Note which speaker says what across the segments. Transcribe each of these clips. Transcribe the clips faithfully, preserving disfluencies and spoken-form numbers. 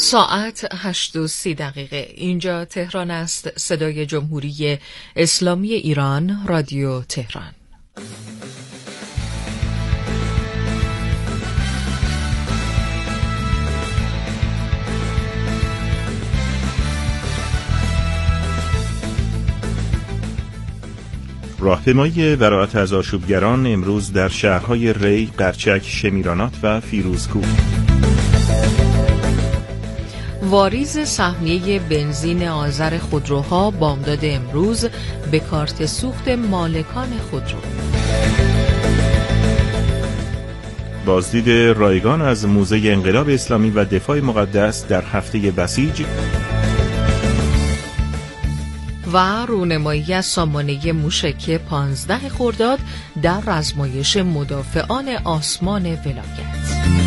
Speaker 1: ساعت هشت و سی دقیقه. اینجا تهران است. صدای جمهوری اسلامی ایران، رادیو تهران.
Speaker 2: راهپیمایی براءت از آشوبگران امروز در شهرهای ری، قرچک، شمیرانات و فیروزکوه.
Speaker 1: واریز سهمیه بنزین آذر خودروها بامداد امروز به کارت سوخت مالکان خودرو.
Speaker 2: بازدید رایگان از موزه انقلاب اسلامی و دفاع مقدس در هفته بسیج
Speaker 1: و رونمایی از سامانه موشک پانزده خرداد در رزمایش مدافعان آسمان ولایت.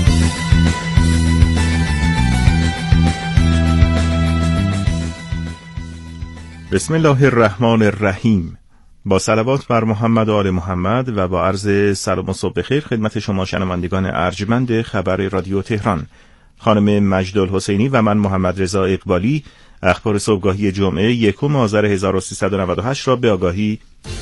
Speaker 2: بسم الله الرحمن الرحیم. با صلوات بر محمد و آل محمد و با عرض سلام و صبح بخیر خدمت شما شنوندگان ارجمند خبر رادیو تهران. خانم مجدالحسینی و من محمد رضا اقبالی اخبار صبحگاهی جمعه یکم آذر هزار و سیصد و نود و هشت را به آگاهی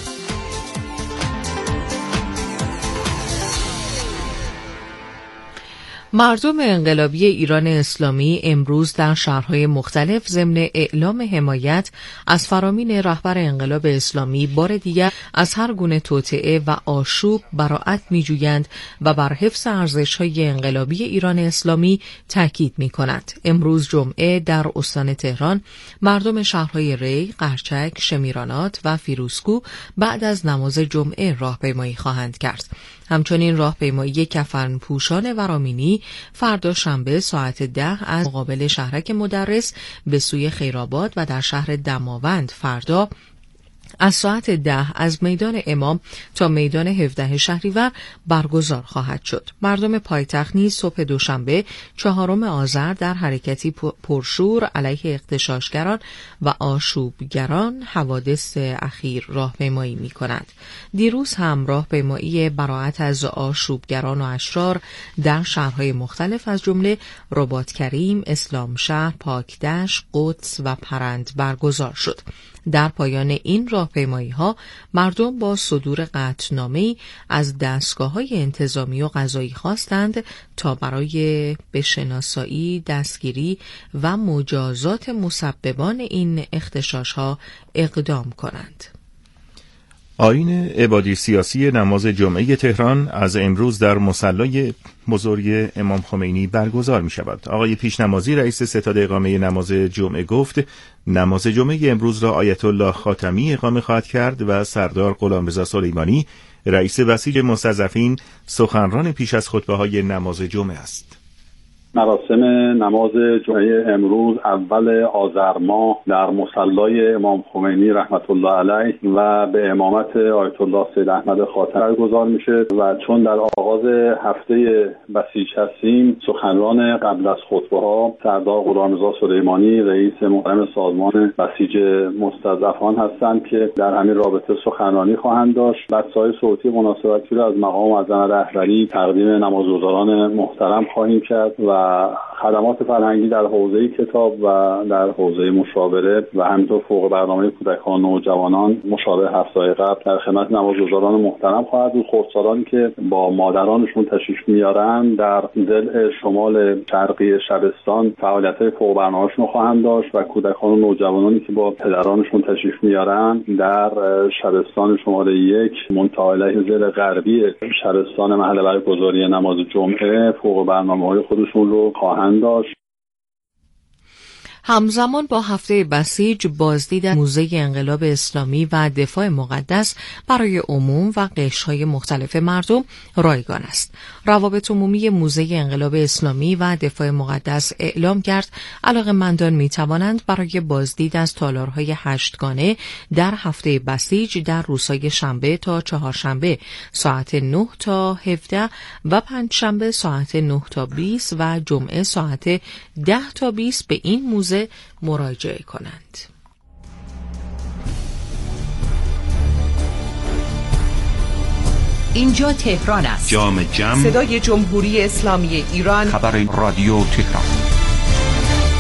Speaker 1: مردم انقلابی ایران اسلامی امروز در شهرهای مختلف ضمن اعلام حمایت از فرامین رهبر انقلاب اسلامی بار دیگر از هر گونه توطئه و آشوب براءت می‌جویند و بر حفظ ارزش‌های انقلابی ایران اسلامی تاکید می‌کنند. امروز جمعه در استان تهران مردم شهرهای ری، قرچک، شمیرانات و فیروزکوه بعد از نماز جمعه راهپیمایی خواهند کرد. همچنین راهپیمایی کفنپوشان ورامینی فردا شنبه ساعت ده از مقابل شهرک مدرس به سوی خیرآباد و در شهر دماوند فردا از ساعت ده از میدان امام تا میدان هفده شهریور برگزار خواهد شد. مردم پایتخت نیز صبح دوشنبه چهارم آذر در حرکتی پرشور علیه اغتشاشگران و آشوبگران حوادث اخیر راهپیمایی می‌کنند. دیروز هم راهپیمایی براءت از آشوبگران و اشرار در شهرهای مختلف از جمله رباطکریم، اسلامشهر، پاکدشت، قدس و پرند برگزار شد. در پایان این راهپیمایی‌ها مردم با صدور قطعنامه‌ای از دستگاه‌های انتظامی و قضایی خواستند تا برای بشناسایی، دستگیری و مجازات مسببان این اغتشاش‌ها اقدام کنند.
Speaker 2: آیین عبادی سیاسی نماز جمعه تهران از امروز در مصلی بزرگ امام خمینی برگزار می شود. آقای پیشنمازی رئیس ستاد اقامه نماز جمعه گفت نماز جمعه امروز را آیت الله خاتمی اقامه خواهد کرد و سردار غلامرضا سلیمانی رئیس بسیج مستضعفین سخنران پیش از خطبه های نماز جمعه است.
Speaker 3: مراسم نماز جمعه امروز اول آذر ماه در مصلی امام خمینی رحمت الله علیه و به امامت آیت الله سید احمد خاتمی برگزار میشه و چون در آغاز هفته بسیج هستیم سخنران قبل از خطبه ها سردار غلامرضا سلیمانی رئیس محترم سازمان بسیج مستضعفان هستند که در همین رابطه سخنرانی خواهند داشت. بسای صوتی مناسبتی را از مقام معظم رهبری تقدیم نمازگزاران محترم خواهیم کرد و خدمات فرهنگی در حوزه کتاب و در حوزه مشاوره و همینطور فوق برنامه کودکان و نوجوانان مشابه هفته‌های قبل در خدمت نمازگزاران محترم خواهد بود. خردسالانی که با مادرانشون تشریف میارن در ضلع شمال شرقی شبستان فعالیت‌های فوق برنامه‌شون خواهند داشت و کودکان و نوجوانانی که با پدرانشون تشریف میارن در شبستان شماره یک منتهی ضلع غربی شبستان محل برگزاری نماز جمعه فوق برنامه‌های خودشون رو خواهند داشت.
Speaker 1: همزمان با هفته بسیج بازدید موزه انقلاب اسلامی و دفاع مقدس برای عموم و قشرهای مختلف مردم رایگان است. روابط عمومی موزه انقلاب اسلامی و دفاع مقدس اعلام کرد علاقه‌مندان می‌توانند برای بازدید از تالارهای هشتگانه در هفته بسیج در روزهای شنبه تا چهارشنبه ساعت نه تا هفده و پنجشنبه ساعت نه تا بیست و جمعه ساعت ده تا بیست به این موزه مراجعه کنند.
Speaker 4: اینجا تهران است.
Speaker 5: جام جم.
Speaker 4: صدای جمهوری اسلامی ایران.
Speaker 5: خبر رادیو تهران.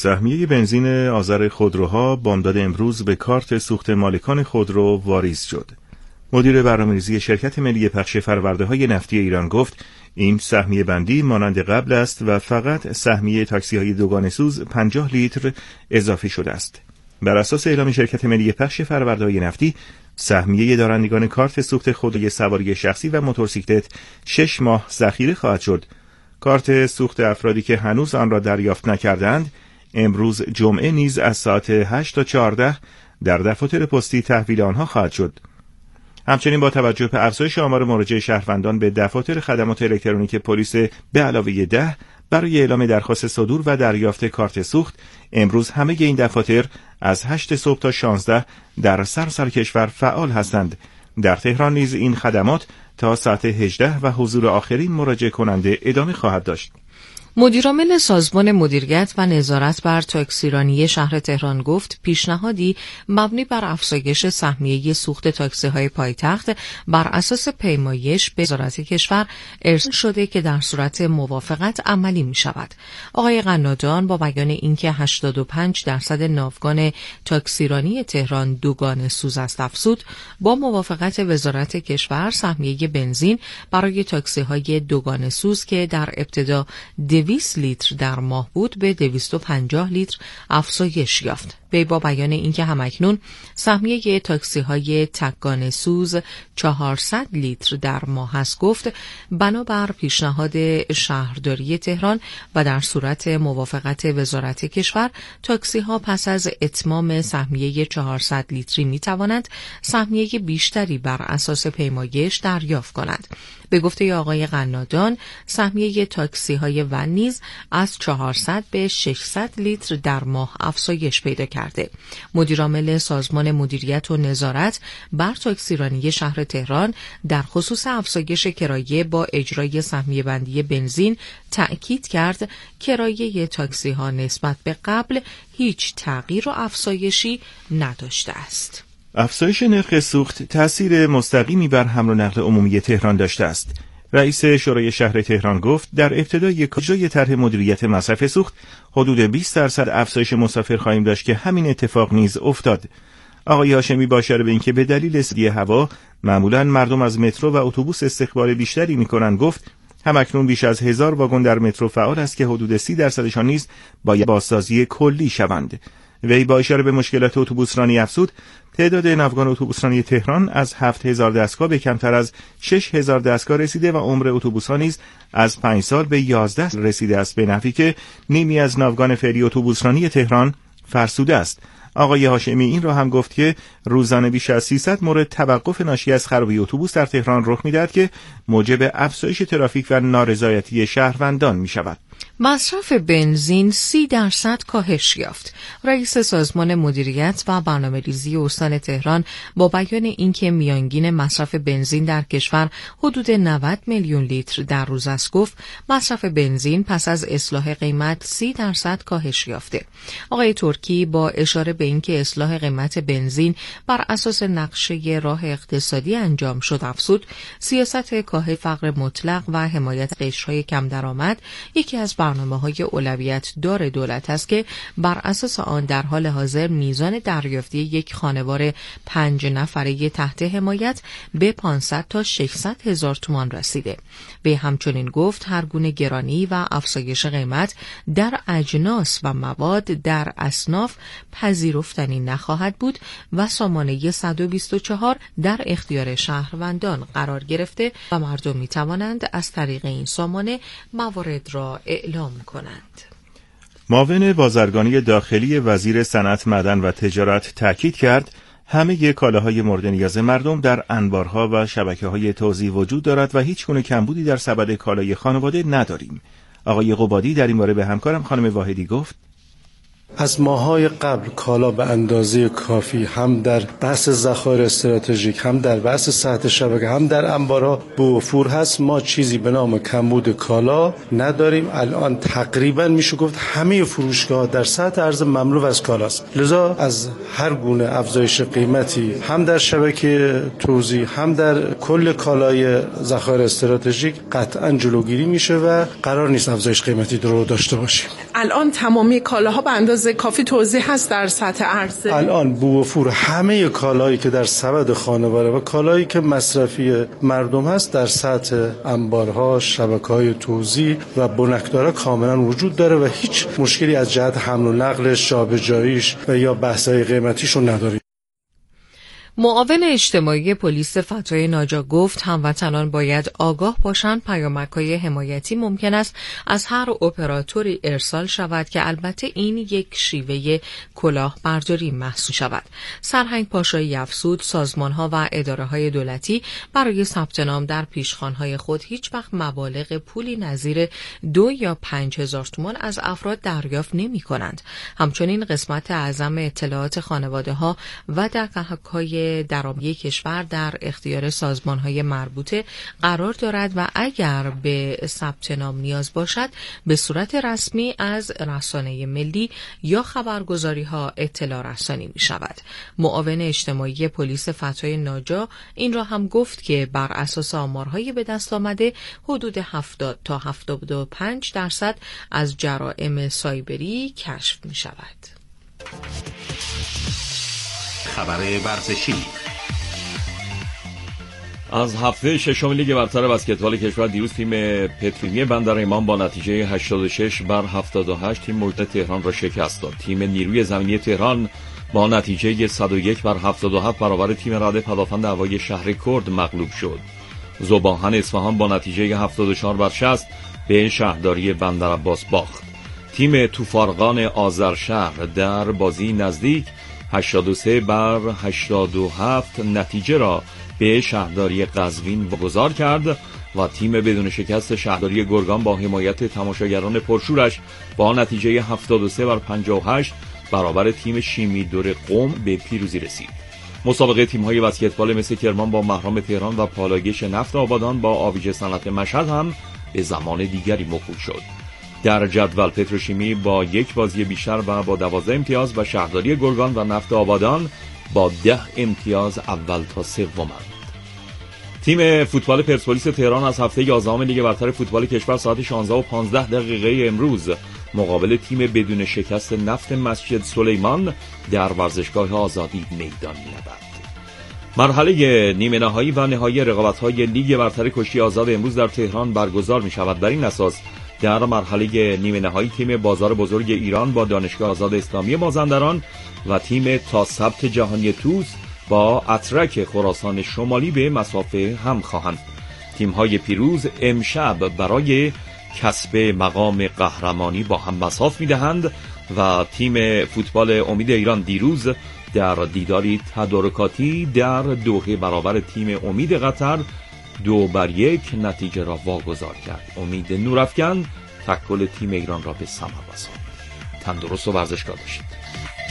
Speaker 2: سهمیه بنزین آذر خودروها بامداد امروز به کارت سوخت مالکان خودرو واریز شد. مدیر برنامه‌ریزی شرکت ملی پخش فرآورده‌های نفتی ایران گفت این سهمیه بندی مانند قبل است و فقط سهمیه تاکسی‌های دوگانه سوز پنجاه لیتر اضافه شده است. بر اساس اعلام شرکت ملی پخش فرآورده‌های نفتی، سهمیه دارندگان کارت سوخت خودروی سواری شخصی و موتورسیکلت شش ماه ذخیره خواهد شد. کارت سوخت افرادی که هنوز آن را دریافت نکردند، امروز جمعه نیز از ساعت هشت تا چهارده در دفاتر پستی تحویل آنها خواهد شد. همچنین با توجه به افزایش آمار مراجعه شهروندان به دفاتر خدمات الکترونیک پلیس به علاوه ده برای اعلام درخواست صدور و دریافت کارت سوخت، امروز همه این دفاتر از هشت صبح تا شانزده در سراسر کشور فعال هستند. در تهران نیز این خدمات تا ساعت هجده و حضور آخرین مراجعه کننده ادامه خواهد داشت.
Speaker 1: مدیرعامل سازمان مدیریت و نظارت بر تاکسیرانی شهر تهران گفت پیشنهادی مبنی بر افزایش سهمیه سوخت تاکسی‌های پایتخت بر اساس پیمایش به وزارت کشور ارسال شده که در صورت موافقت عملی می شود. آقای قنادان با بیان اینکه هشتاد و پنج درصد ناوگان تاکسیرانی تهران دوگانه سوز است افزود، با موافقت وزارت کشور سهمیه بنزین برای تاکسی‌های دوگانه سوز که در ابتدا دویست لیتر در ماه بود به دویست و پنجاه لیتر افزایش یافت. وی با بیان اینکه همکنون سهمیه تاکسی های تکگانه سوز چهارصد لیتر در ماه است گفت بنابر پیشنهاد شهرداری تهران و در صورت موافقت وزارت کشور تاکسی ها پس از اتمام سهمیه چهارصد لیتری می توانند سهمیه بیشتری بر اساس پیمایش دریافت کنند. به گفته آقای قنادان سهمیه تاکسی های ون نیز از چهارصد به ششصد لیتر در ماه افزایش پیدا کرده. مدیرعامل سازمان مدیریت و نظارت بر تاکسیرانی شهر تهران در خصوص افزایش کرایه با اجرای سهمیه بندی بنزین تأکید کرد کرایه تاکسی ها نسبت به قبل هیچ تغییر و افزایشی نداشته است.
Speaker 2: افزایش نرخ سوخت تأثیر مستقیمی بر حمل و نقل عمومی تهران داشته است. رئیس شورای شهر تهران گفت در ابتدای اجرای طرح مدیریت مصرف سوخت حدود بیست درصد افزایش مسافر خواهیم داشت که همین اتفاق نیز افتاد. آقای هاشمی با اشاره به اینکه به دلیل سردی هوا معمولاً مردم از مترو و اتوبوس استقبال بیشتری می‌کنند گفت همکنون بیش از هزار واگن در مترو فعال است که حدود سی درصدشان نیز باید بازسازی کلی شوند. وی با اشاره به مشکلات اتوبوسرانی افزود تعداد ناوگان اتوبوسرانی تهران از هفت هزار دستگاه به کمتر از شش هزار دستگاه رسیده و عمر اتوبوس‌ها نیز از پنج سال به یازده رسیده است، به نحوی که نیمی از ناوگان فعلی اتوبوسرانی تهران فرسوده است. آقای هاشمی این را هم گفت که روزانه بیش از سیصد مورد توقف ناشی از خرابی اتوبوس در تهران رخ می‌دهد که موجب افزایش ترافیک و نارضایتی شهروندان می‌شود.
Speaker 1: مصرف بنزین سی درصد کاهش یافت. رئیس سازمان مدیریت و برنامه‌ریزی استان تهران با بیان اینکه میانگین مصرف بنزین در کشور حدود نود میلیون لیتر در روز است گفت مصرف بنزین پس از اصلاح قیمت سی درصد کاهش یافته. آقای ترکی با اشاره به اینکه اصلاح قیمت بنزین بر اساس نقشه راه اقتصادی انجام شد افزود سیاست کاهش فقر مطلق و حمایت قشرهای کم درآمد یکی از برنامه‌های اولویت دار دولت است که بر اساس آن در حال حاضر میزان دریافتی یک خانوار پنج نفره تحت حمایت به پانصد تا ششصد هزار تومان رسیده. به همچنین گفت هر گونه گرانی و افزایش قیمت در اجناس و مواد در اصناف پذیرفتنی نخواهد بود و سامانه صد و بیست و چهار در اختیار شهروندان قرار گرفته و مردم می توانند از طریق این سامانه موارد را اعلام کنند.
Speaker 2: معاون بازرگانی داخلی وزیر صنعت، معدن و تجارت تاکید کرد همه کالاهای مورد نیاز مردم در انبارها و شبکه‌های توزیع وجود دارد و هیچ گونه کمبودی در سبد کالای خانواده نداریم. آقای قبادی در این باره به همکارم خانم واحدی گفت
Speaker 4: از ماهای قبل کالا به اندازه کافی هم در بحث ذخایر استراتژیک، هم در بحث سطح شبکه، هم در انبارها به وفور هست. ما چیزی به نام کمبود کالا نداریم. الان تقریبا میشه گفت همه فروشگاه در سطح عرض مملو از کالاست. لذا از هر گونه افزایش قیمتی هم در شبکه توزیع هم در کل کالای ذخایر استراتژیک قطعا جلوگیری میشه و قرار نیست افزایش قیمتی رو داشته باشیم.
Speaker 5: الان تمامی کالاها به اندازه کافی توزیع هست در سطح عرضه.
Speaker 4: الان به وفور همه کالایی که در سبد خانواره و کالایی که مصرفی مردم هست در سطح انبارها، شبکه‌های توزیع و بنکدارا کاملا وجود داره و هیچ مشکلی از جهت حمل و نقلش، جابجاییش و یا بحث‌های قیمتیشو نداریم.
Speaker 1: معاون اجتماعی پلیس فتای ناجا گفت هموطنان باید آگاه باشند پیامک‌های حمایتی ممکن است از هر اپراتوری ارسال شود که البته این یک شیوه کلاهبرداری محسوب شود. سرهنگ پاشایی افزود سازمان‌ها و اداره‌های دولتی برای ثبت نام در پیشخوان‌های خود هیچ وقت مبالغ پولی نظیر دو یا پنج هزار تومان از افراد دریافت نمی‌کنند. همچنین قسمت اعظم اطلاعات خانواده‌ها و دقایق درآمدی کشور در اختیار سازمان‌های مربوطه قرار دارد و اگر به ثبت نام نیاز باشد به صورت رسمی از رسانه ملی یا خبرگزاری‌ها اطلاع رسانی می‌شود. معاون اجتماعی پلیس فتای ناجا این را هم گفت که بر اساس آمارهای به دست آمده حدود هفتاد تا هفتاد و پنج درصد از جرائم سایبری کشف می‌شود.
Speaker 6: خبر ورزشی.
Speaker 7: از هفته ششم لیگ برتر بسکتبال کشور دیروز تیم پترولیمی بندر ایمان با نتیجه هشتاد و شش بر هفتاد و هشت تیم مجده تهران را شکست داد. تیم نیروی زمینی تهران با نتیجه صد و یک بر هفتاد و هفت برابر تیم رد پدافند هوایی شهر کرد مغلوب شد. ذوباهن اصفهان با نتیجه هفتاد و چهار بر شصت به شهرداری بندرعباس باخت. تیم توفارقان آذرشهر در بازی نزدیک هشتاد و سه بر هشتاد و هفت نتیجه را به شهرداری قزوین واگذار کرد و تیم بدون شکست شهرداری گرگان با حمایت تماشاگران پرشورش با نتیجه هفتاد و سه بر پنجاه و هشت برابر تیم شیمی دور قم به پیروزی رسید. مسابقه تیم‌های بسکتبال مثل کرمان با محرم تهران و پالاگیش نفت آبادان با آویج صنعت مشهد هم به زمان دیگری موکول شد. در جدول پتروشیمی با یک بازی بیشتر و با دوازده امتیاز و شهرداری گرگان و نفت آبادان با ده امتیاز اول تا سومند. تیم فوتبال پرسپولیس تهران از هفته یازدهم لیگ برتر فوتبال کشور ساعت شانزده و پانزده دقیقه امروز مقابل تیم بدون شکست نفت مسجد سلیمان در ورزشگاه آزادی میدان می‌یابد. مرحله نیمه نهایی و نهایی رقابت‌های لیگ برتر کشتی آزاد امروز در تهران برگزار می‌شود. در این اساس در مرحله نیمه نهایی تیم بازار بزرگ ایران با دانشگاه آزاد اسلامی مازندران و تیم تا ثبت جهانی توس با اترک خراسان شمالی به مسافه هم خواهند. تیم‌های پیروز امشب برای کسب مقام قهرمانی با هم مصاف می‌دهند و تیم فوتبال امید ایران دیروز در دیداری تدارکاتی در دوحه برابر تیم امید قطر دو بر یک نتیجه را واگذار کرد. امید نورافکن تکل تیم ایران را به ثمر رساند. تندرست و ورزشکار باشید.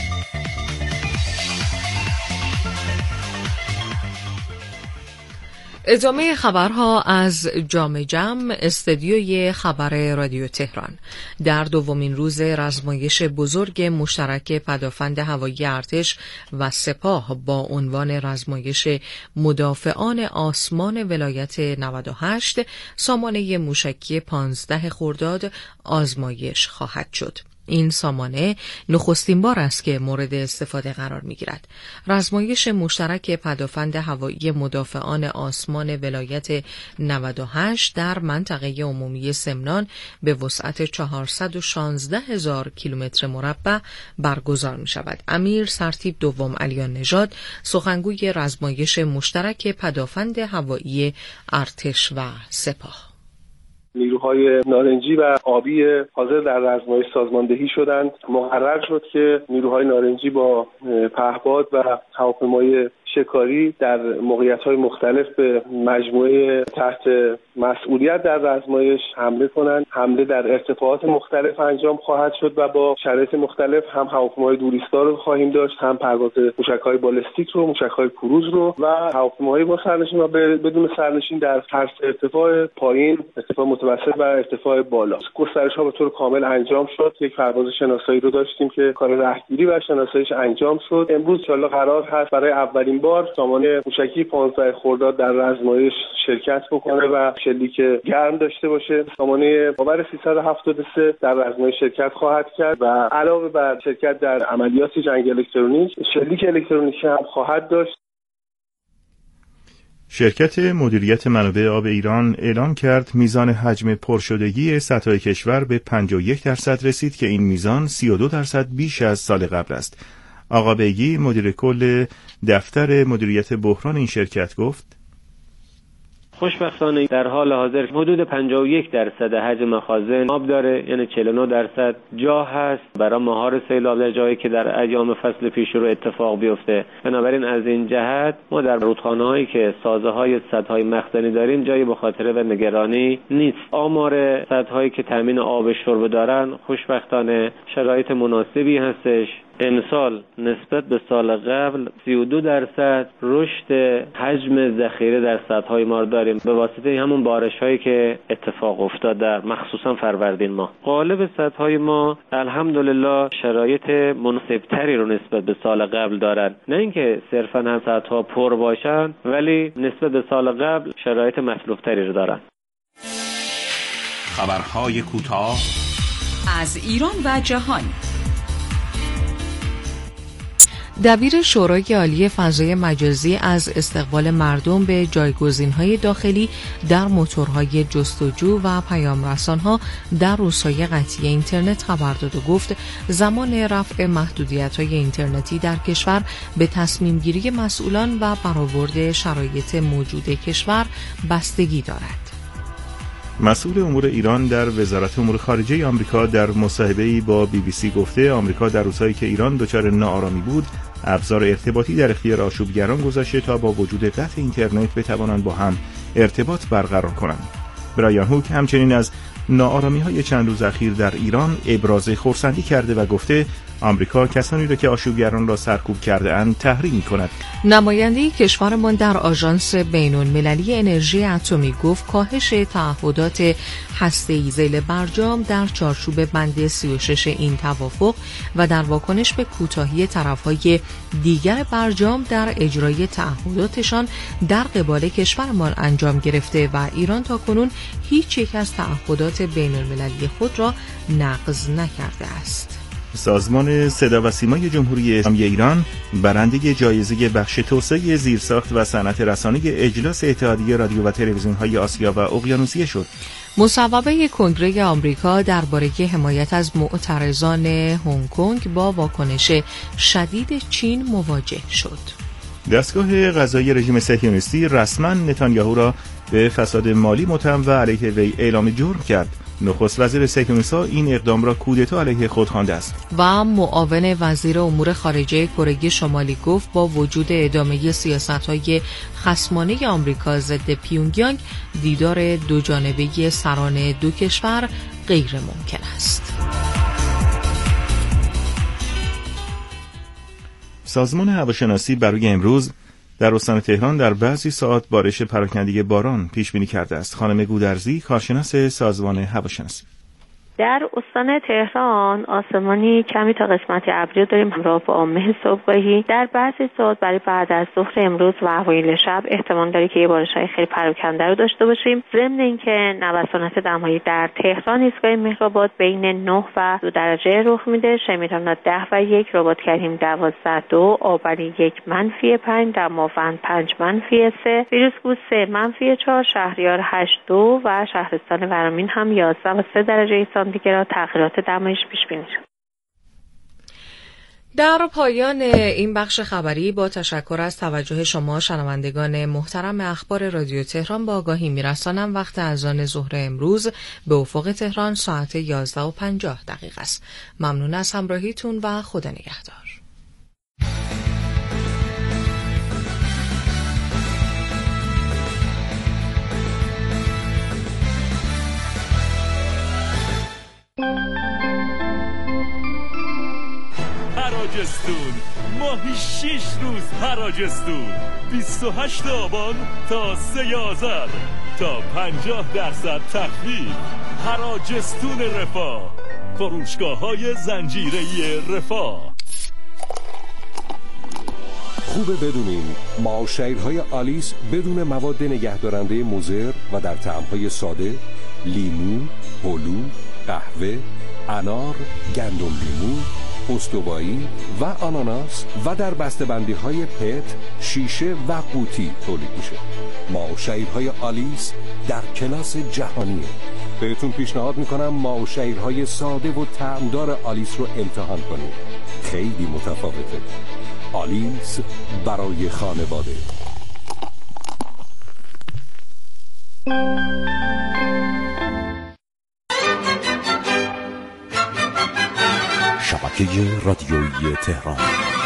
Speaker 1: ادامه خبرها از جام جم استدیوی خبر رادیو تهران. در دومین روز رزمایش بزرگ مشترک پدافند هوایی ارتش و سپاه با عنوان رزمایش مدافعان آسمان ولایت نود و هشت سامانه موشکی پانزده خرداد آزمایش خواهد شد. این سامانه نخستین بار است که مورد استفاده قرار می‌گیرد. رزمایش مشترک پدافند هوایی مدافعان آسمان ولایت نود و هشت در منطقه عمومی سمنان به وسعت چهارصد و شانزده هزار کیلومتر مربع برگزار می‌شود. امیر سرتیپ دوم علیان نژاد سخنگوی رزمایش مشترک پدافند هوایی ارتش و سپاه:
Speaker 8: نیروهای نارنجی و آبی حاضر در رزمایش سازماندهی شدند. مقرر شد که نیروهای نارنجی با پهپاد و هواپیمای شکاری در موقعیت‌های مختلف به مجموعه تحت مسئولیت در رزمایش حمله کنند. حمله در ارتفاعات مختلف انجام خواهد شد و با شرایط مختلف هم هواپیماهای دوریستا رو خواهیم داشت، هم پرواز موشک‌های بالستیک رو، موشک‌های کروز رو و هواپیماهای با سرنشین و بدون سرنشین در هر ارتفاع پایین، ارتفاع متوسط و ارتفاع بالا. گسترش‌ها به طور کامل انجام شد. یک پرواز شناسایی رو داشتیم که کار رهگیری و شناساییش انجام شد. امروز ان شاءالله قرار هست برای اولین بار سامان موشکی پانزده خرداد در رزمایش شرکت بکنه و شلیک گرم داشته باشه. سامانه باور سیصد و هفتاد و سه در رزمایش شرکت خواهد کرد و علاوه بر شرکت در عملیات جنگ الکترونیک، شلیک الکترونیکی هم خواهد داشت.
Speaker 2: شرکت مدیریت منابع آب ایران اعلام کرد میزان حجم پرشدگی سدهای کشور به پنجاه و یک درصد رسید که این میزان سی و دو درصد بیش از سال قبل است. آقا بیگی مدیر کل دفتر مدیریت بحران این شرکت گفت:
Speaker 9: خوشبختانه در حال حاضر حدود پنجاه و یک درصد حجم مخازن آب داره، یعنی چهل و نه درصد جا هست برای مهار سیلاب در جایی که در ایام فصل پیش رو اتفاق بیفته. بنابراین از این جهت ما در رودخانه‌هایی که سازه‌های سدهای مخزنی داریم جایی به خاطر و نگرانی نیست. آمار سدهایی که تامین آب شرب دارن خوشبختانه شرایط مناسبی هستش. امسال نسبت به سال قبل سی و دو درصد رشد حجم ذخیره در سدهای ما داریم به واسطه همون بارش‌هایی که اتفاق افتاد در مخصوصا فروردین ماه. غالب سدهای ما الحمدلله شرایط مناسبتری رو نسبت به سال قبل دارن. نه اینکه صرفاً هم سدها پر باشن، ولی نسبت به سال قبل شرایط مطلوبتری رو دارن.
Speaker 6: خبرهای کوتاه
Speaker 10: از ایران و جهان.
Speaker 1: دبیر شورای عالی فضای مجازی از استقبال مردم به جایگزین‌های داخلی در موتورهای جستجو و پیام‌رسان‌ها در روزهای قطعی اینترنت خبر داد و گفت زمان رفع محدودیت‌های اینترنتی در کشور به تصمیم‌گیری مسئولان و برآورد شرایط موجود کشور بستگی دارد.
Speaker 2: مسئول امور ایران در وزارت امور خارجه آمریکا در مصاحبه‌ای با بی بی سی گفته آمریکا در روزهایی که ایران دچار ناآرامی بود ابزار ارتباطی در اختیار آشوبگران گذاشته تا با وجود قطع اینترنت بتوانند با هم ارتباط برقرار کنند. برایان هوک همچنین از ناآرامی‌های چند روز اخیر در ایران ابراز خرسندی کرده و گفته آمریکا کسانی را که آشوبگران را سرکوب کرده اند تحریم می‌کند.
Speaker 1: نماینده کشورمان در آژانس بین‌المللی انرژی اتمی گفت کاهش تعهدات هسته‌ای ذیل برجام در چارچوب بند سی و شش این توافق و در واکنش به کوتاهی طرف‌های دیگر برجام در اجرای تعهداتشان در قبال کشورمان انجام گرفته و ایران تاکنون هیچ یک از تعهدات بین‌المللی خود را نقض نکرده است.
Speaker 2: سازمان صدا و سیمای جمهوری اسلامی ایران برنده جایزه بخش توسعه زیرساخت و صنعت رسانه اجلاس اتحادیه رادیو و تلویزیون‌های آسیا و اقیانوسیه شد.
Speaker 1: مصوبه کنگره آمریکا درباره حمایت از معترضان هنگ کنگ با واکنش شدید چین مواجه شد.
Speaker 2: دستگاه قضایی رژیم صهیونیستی رسما نتانیاهو را به فساد مالی متهم و علیه وی اعلام جرم کرد. نخست وزیر صهیونیست‌ها این اقدام را کودتا علیه خود خوانده است.
Speaker 1: و معاون وزیر امور خارجه کره شمالی گفت با وجود ادامه سیاست‌های خصمانه آمریکا ضد پیونگیانگ دیدار دوجانبه سران دو کشور غیر ممکن است.
Speaker 2: سازمان هواشناسی برای امروز در استان تهران در بعضی ساعات بارش پراکنده باران پیش بینی کرده است. خانم گودرزی، کارشناس سازمان هواشناسی:
Speaker 11: در استان تهران آسمانی کمی تا قسمتی ابری داریم همراه با عامه صبحگاهی. در بعضی ساعات برای بعد از ظهر امروز و اوایل شب احتمال داره که یه بارش‌های خیلی پراکنده رو داشته باشیم. ضمن اینکه نوسانات دمایی در تهران ایستگاه مهرآباد بین نه و دو درجه رخ میده، شمیران ده و یک، رباط کریم دوازده دو، آبری یک منفی پنج، دماوند پنج منفی سه، ویروسکو سه منفی چهار، شهریار هشت دو و شهرستان ورامین هم یازده و سه درجه دیگر تغییرات دمایش پیش بینی شد.
Speaker 1: در پایان این بخش خبری با تشکر از توجه شما شنوندگان محترم اخبار رادیو تهران با آگاهی میرسانم وقت اذان ظهر امروز به افق تهران ساعت یازده و پنجاه دقیقه است. ممنون از همراهیتون و خدا نگهدار.
Speaker 12: حراجستون، ماهی شش روز حراجستون. بیست و هشت آبان تا سه آذر تا پنجاه درصد تخفیف. حراجستون رفاه، فروشگاه‌های زنجیره‌ای رفاه.
Speaker 13: خوبه بدونین معاشرهای آلیس بدون مواد نگهدارنده مضر و در طعم‌های ساده، لیمو، هلو، قهوه، انار، گندم لیمو، استوایی و آناناس و در بسته‌بندی‌های پت، شیشه و قوطی تولید میشه. معاشرهای آلیس در کلاس جهانیه. بهتون پیشنهاد میکنم معاشرهای ساده و طعمدار آلیس رو امتحان کنید. خیلی متفاوته. آلیس برای خانواده.
Speaker 14: شبکه رادیویی تهران.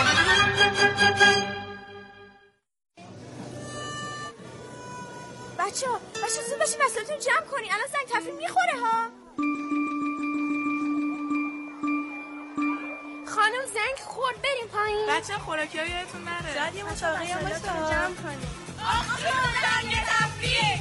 Speaker 15: بچه ها بچه زود باشین وسایلتون جمع کنین، الان زنگ تفریح میخوره ها. خانم زنگ خورد، بریم پایین.
Speaker 5: بچه خوراکی ها یادتون نره.
Speaker 15: شاید یه مسابقه هم باشه جمع کنیم. آقا زنگ تفریح.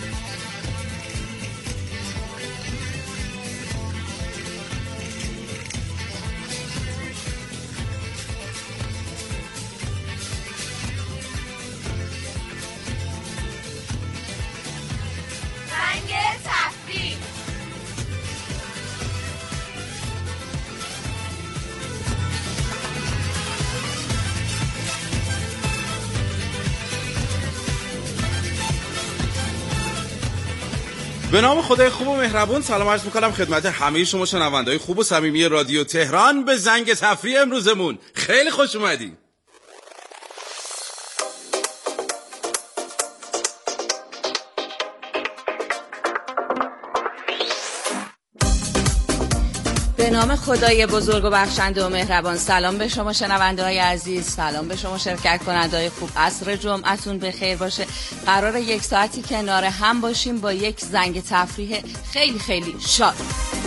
Speaker 16: به نام خدای خوب و مهربون سلام عرض میکنم خدمت همه شما شنونده‌های خوب و صمیمی رادیو تهران به زنگ تفریح امروزمون. خیلی خوش اومدین.
Speaker 17: به نام خدای بزرگ و بخشنده و مهربان. سلام به شما شنونده‌های عزیز، سلام به شما شرکت کننده‌های خوب. عصر جمعتون به خیر باشه. قراره یک ساعتی کنار هم باشیم با یک زنگ تفریح خیلی خیلی شاد.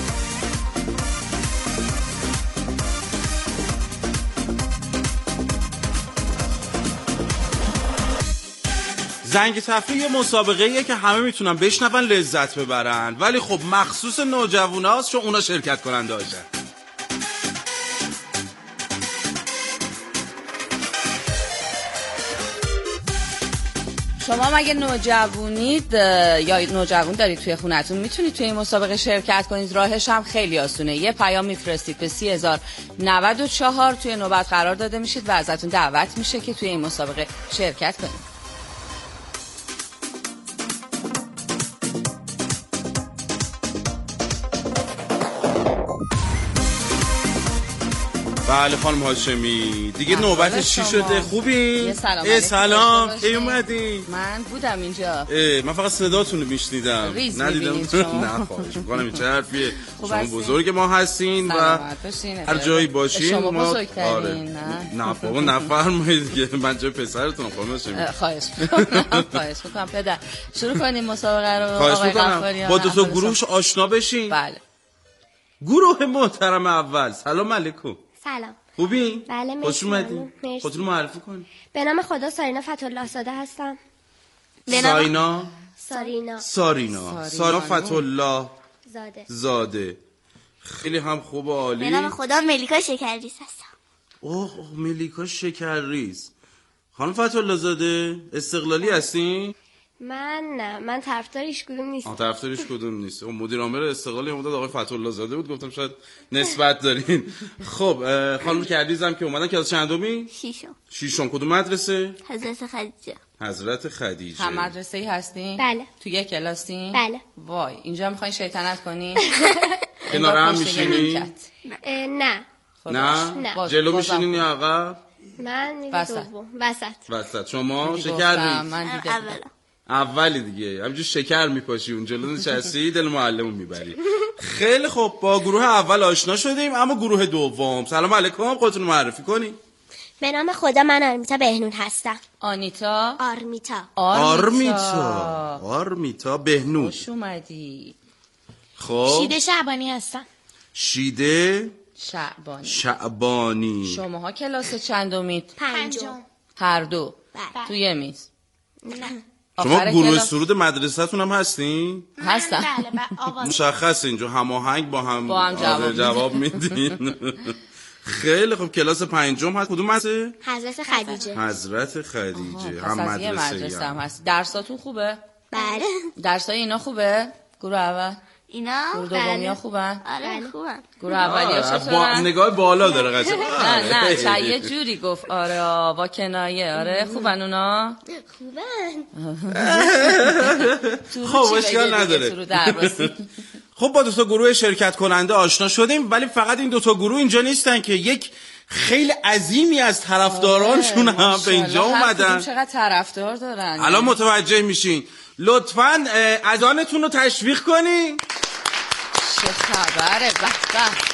Speaker 16: زنگ تفریح یه مسابقه‌ایه که همه میتونن بشنون لذت ببرن، ولی خب مخصوص نوجواناست چون اونا شرکت کننده هاشن.
Speaker 17: شما مگه نوجوانید یا نوجوان دارید توی خونتون، میتونید توی این مسابقه شرکت کنید. راهش هم خیلی آسونه. یه پیام میفرستید به سی هزار و نود و چهار، توی نوبت قرار داده میشید و ازتون دعوت میشه که توی این مسابقه شرکت کنید.
Speaker 16: بله خانم هاشمی، دیگه نوبتش چی شده؟ خوبی؟
Speaker 17: سلام.
Speaker 16: سلام، کی اومدی؟
Speaker 17: من بودم اینجا.
Speaker 16: من فقط صداتون رو میشنیدم، ندیدم. نه خواهش میکنم، این چه حرفیه؟ شما بزرگ ما هستین و هر جایی باشین
Speaker 17: شما
Speaker 16: ما
Speaker 17: بزرگترین.
Speaker 16: آره. نه بابا نفرمایید دیگه، من جای پسرتونم خانم هاشمی.
Speaker 17: خواهش میکنم. خواهش میکنم پدر. شروع کنیم مسابقه رو.
Speaker 16: خواهش میکنم. با دو تا گروهش آشنا بشین.
Speaker 17: بله.
Speaker 16: گروه محترم اول، سلام علیکم.
Speaker 18: سلام.
Speaker 16: خوبی؟
Speaker 18: بله مرسی.
Speaker 16: خوش اومدین. خودتون معرفی کن.
Speaker 18: به نام خدا سارینا فتح‌الله زاده هستم.
Speaker 16: ساینا
Speaker 18: سارینا
Speaker 16: سارینا سارا فتح‌الله
Speaker 18: زاده
Speaker 16: زاده خیلی هم خوب و عالی.
Speaker 18: به نام خدا ملیکا شکرریز هستم.
Speaker 16: اوه اوه ملیکا شکرریز. خانم فتح‌الله زاده استقلالی هستین؟
Speaker 18: من نه، من طرفدار هیچ کدوم نیستم.
Speaker 16: آه طرفدار هیچ کدوم نیست. اون مدیر عامل استقلالی اومد آقای فتح‌الله زاده بود، گفتم شاید نسبت دارین. خب خانم شکرریزم که اومدن کلاس چندمی؟
Speaker 18: ششم.
Speaker 16: ششم. کدوم مدرسه؟
Speaker 18: حضرت خدیجه.
Speaker 16: حضرت خدیجه.
Speaker 17: هم مدرسه‌ای هستین؟
Speaker 18: بله.
Speaker 17: تو یک کلاسین؟
Speaker 18: بله.
Speaker 17: وای اینجا میخواین شیطنت کنین؟
Speaker 16: کنار هم میشینی؟
Speaker 18: نه.
Speaker 16: نه. جلو میشینین یا عقب؟
Speaker 18: من میرم دوم. وسط.
Speaker 16: وسط. شما شکرریز؟
Speaker 18: من اولا.
Speaker 16: اولی دیگه همینجور شکر میپاشی اون جلو نشستی دل معلمون میبری. خیلی خوب با گروه اول آشنا شدیم، اما گروه دوم. سلام علیکم، خودتون معرفی کنی.
Speaker 18: به نام خدا من آرمیتا بهنود هستم.
Speaker 17: آنیتا؟
Speaker 18: آرمیتا.
Speaker 16: آرمیتا آرمیتا بهنود.
Speaker 17: خوش اومدی.
Speaker 16: خب
Speaker 18: شیده شعبانی هستم.
Speaker 16: شیده
Speaker 17: شعبانی.
Speaker 16: شعبانی.
Speaker 17: شماها کلاس چندمید؟
Speaker 18: پنجم.
Speaker 17: هر دو؟
Speaker 18: بله.
Speaker 17: توی میز؟
Speaker 18: نه.
Speaker 16: شما گروه سرود مدرسه‌تون هم هستین؟
Speaker 17: هستم.
Speaker 18: بله بله.
Speaker 16: مشخص اینجا هماهنگ با هم
Speaker 17: با هم جواب,
Speaker 16: جواب میدین. خیلی خب کلاس پنجم هست. کدوم مدرسه؟
Speaker 18: حضرت خدیجه.
Speaker 16: حضرت خدیجه.
Speaker 17: هم مدرسه مدرسه هم هست. درساتون خوبه؟
Speaker 18: بله.
Speaker 17: درسای اینا خوبه؟ گروه اول؟
Speaker 18: اینا
Speaker 17: گروه دومیا خوبن؟
Speaker 18: آره خوبن.
Speaker 17: گروه اولیا چطورن؟
Speaker 16: با نگاه بالا داره قشنگ.
Speaker 17: نه نه چه یه جوری گفت آره با کنایه. آره خوبن اونا؟
Speaker 18: خوبن.
Speaker 16: خب اشکال نداره. خب با دو تا گروه شرکت کننده آشنا شدیم، ولی فقط این دو تا گروه اینجا نیستن که یک خیلی عظیمی از طرفدارانشون هم به اینجا اومدن.
Speaker 17: چقدر طرفدار دارن.
Speaker 16: الان متوجه میشین. لطفاً اذانتون رو تشویق کنین.
Speaker 17: چه خبره؟ به به.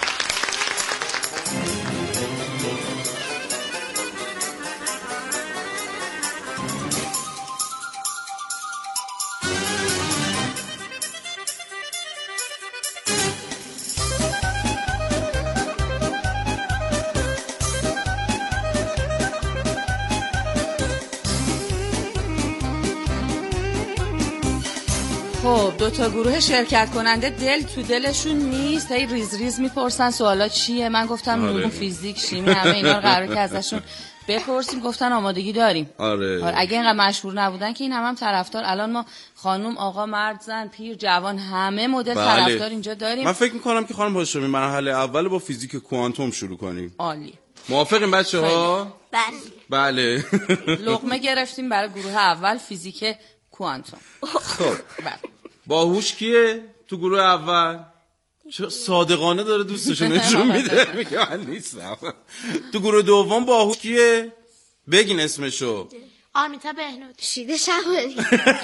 Speaker 17: خب دو تا گروه شرکت کننده دل تو دلشون نیست، هی ریز ریز میپرسن سوالا چیه. من گفتم علوم، فیزیک، شیمی، همه اینا رو قراره که ازشون بپرسیم. گفتن آمادگی داریم.
Speaker 16: آره.
Speaker 17: آره اگه اینقدر مشهور نبودن که این هم هم طرفدار. الان ما خانم، آقا، مرد، زن، پیر، جوان همه مدل بله. طرفدار اینجا داریم.
Speaker 16: من فکر میکنم که خانم هاشمی مرحله اول با فیزیک کوانتوم شروع کنیم.
Speaker 17: عالی.
Speaker 16: موافقین بچه‌ها؟
Speaker 18: بله.
Speaker 16: بله.
Speaker 17: لقمه گرفتیم برای گروه اول فیزیک کوانتوم.
Speaker 16: خب باهوش کیه تو گروه اول؟ چه صادقانه داره دوستشو نشون میده. میگه من نیستم. تو گروه دوم باهوش کیه؟ بگین اسمشو.
Speaker 18: آرمیتا بهنود. شیده شبانی.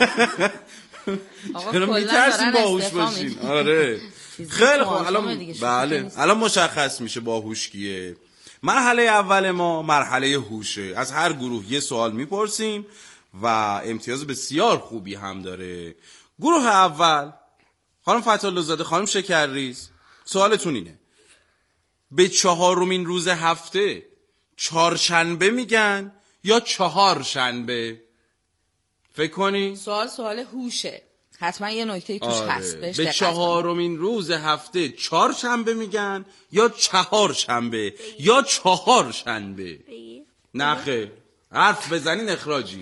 Speaker 16: چرا میترسین باهوش باشین؟ آره خیلی خوب. الان بله الان مشخص میشه باهوش کیه. مرحله اول ما مرحله هوشه. از هر گروه یه سوال میپرسیم و امتیاز بسیار خوبی هم داره. گروه اول خانم فتح‌الله زاده، خانم شکرریز، سوالتون اینه: به چهارمین روز هفته چهارشنبه میگن یا چهارشنبه؟ فکر کنی؟
Speaker 17: سوال سوال هوشه، حتما یه نکته توش
Speaker 16: آره.
Speaker 17: هست.
Speaker 16: به چهارمین روز هفته چهارشنبه میگن یا چهارشنبه یا چهارشنبه؟ نخه حرف بزنین اخراجی.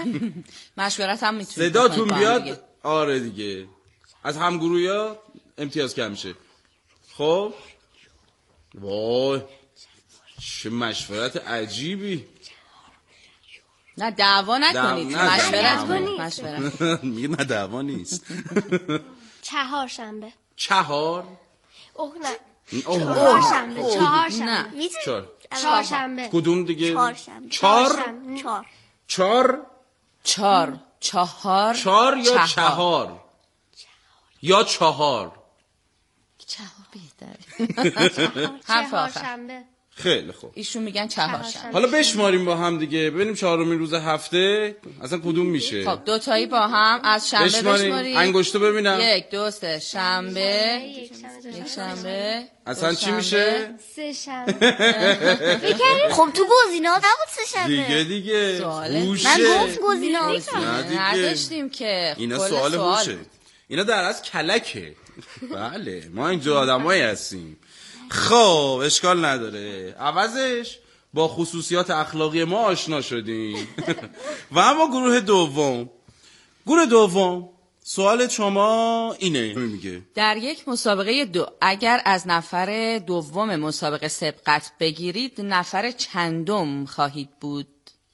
Speaker 17: مشورت هم میتونید
Speaker 16: صداتون بیاد. آره دیگه از همگروهی ها امتیاز کم میشه. خب وای چه مشورت عجیبی.
Speaker 17: نه دعوا نکنید. مشورت کنید. مشورت
Speaker 16: میگه نه دعوا نیست.
Speaker 18: چهارشنبه.
Speaker 16: چهار
Speaker 18: اوه نه
Speaker 16: چهارشنبه.
Speaker 18: چهارشنبه. چهارشنبه.
Speaker 16: کدوم دیگه؟
Speaker 18: چهارشنبه.
Speaker 16: چهار
Speaker 18: چهار
Speaker 16: چهار
Speaker 17: چهار چهار
Speaker 16: چهار یا چهار یا چهار
Speaker 17: چهار بهتره. حرف آخر.
Speaker 16: خیلی خوب.
Speaker 17: ایشون میگن چهارشنبه.
Speaker 16: حالا بشماریم با هم دیگه ببینیم چهارمین روز هفته اصلا کدوم میشه.
Speaker 17: خب دو تایی با هم از شنبه بشماریم.
Speaker 16: انگشتو ببینم.
Speaker 17: یک دو سه شنبه یک شنبه
Speaker 16: اصلا چی میشه؟
Speaker 18: سه شنبه. خب تو گزینه‌ها نبود سه شنبه.
Speaker 16: دیگه دیگه
Speaker 18: من گفت گزینه‌ها
Speaker 17: نداشتیم که.
Speaker 16: اینا سوال هوشه. اینا در از کلکه. بله ما اینجا آدمایی هستیم. خب اشکال نداره. عوضش با خصوصیات اخلاقی ما آشنا شدیم. و اما گروه دوم گروه دوم سوال شما اینه میگه:
Speaker 17: در یک مسابقه دو اگر از نفر دوم مسابقه سبقت بگیرید نفر چندم خواهید بود؟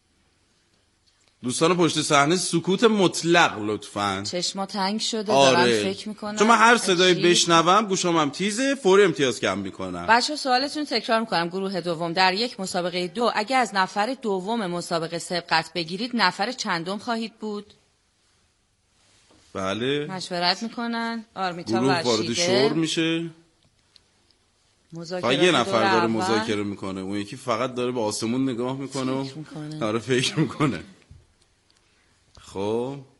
Speaker 16: دوستان پشت صحنه سکوت مطلق لطفاً.
Speaker 17: چشما تنگ شده.
Speaker 16: آره.
Speaker 17: دارم فکر میکنم
Speaker 16: چون من هر صدایی بشنوم گوشم هم تیزه فوری امتیاز کم میکنم.
Speaker 17: بچه سوالتون تکرار میکنم. گروه دوم در یک مسابقه دو اگر از نفر دوم مسابقه سبقت بگیرید نفر چندم خواهید بود؟
Speaker 16: بله
Speaker 17: مشورت میکنن. آرمیتا
Speaker 16: گروه وارد شور میشه.
Speaker 17: مذاکره
Speaker 16: یه نفر داره مذاکره میکنه، اون یکی فقط داره به آسمون نگاه میکنه و داره فکر میکنه. خب